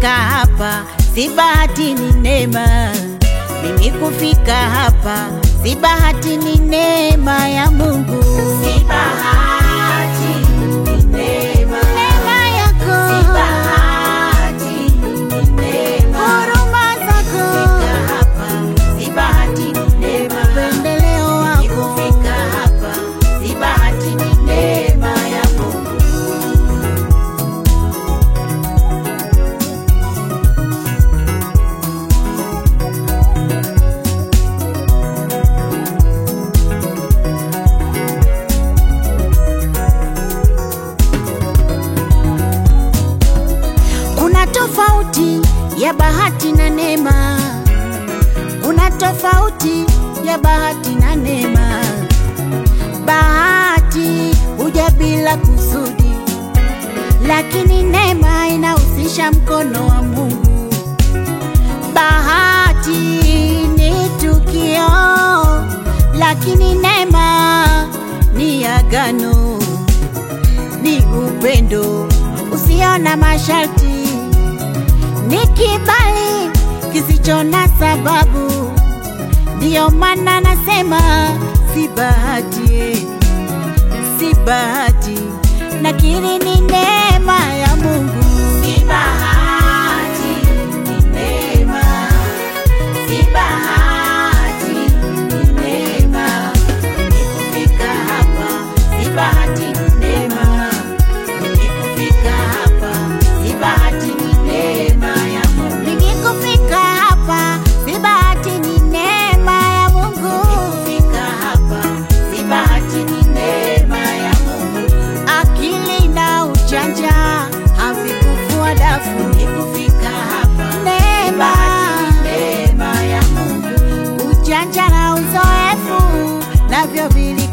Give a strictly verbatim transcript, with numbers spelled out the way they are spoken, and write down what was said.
kufika hapa si bahati, ni neema. Mimi kufika hapa si bahati, ni neema ya Mungu. Si bahati, ni neema. Neema yako. Si bahati, ni neema. Huruma zako. Kufika hapa si bahati, ni neema. Upendeleo wako. Kufika hapa si bahati, ni neema ya Mungu. Kuna tofauti ya bahati na neema. Kuna tofauti ya bahati na neema. Bahati huja bila kusudi, lakini neema inahusisha mkono wa Mungu. Bahati ni tukio, lakini neema ni agano, ni upendo usio na masharti, ni kibali kisicho na sababu. Ndiyo maana nasema si bahati, si bahati, nakiri ni neema ya Mungu. Si bahati, ni neema. Si bahati, ni neema. Nikufika hapa si bahati, ni neema. Nikufika hapa si bahati, ni neema ya Mungu. Mimi kufika hapa si bahati, ni neema ya Mungu. Nikufika hapa si bahati, ni neema ya Mungu. Akili na ujanja havikufua dafu. Nikufika hapa si Neema. bahati, ni neema ya Mungu. Ujanja na uzoefu navyo vili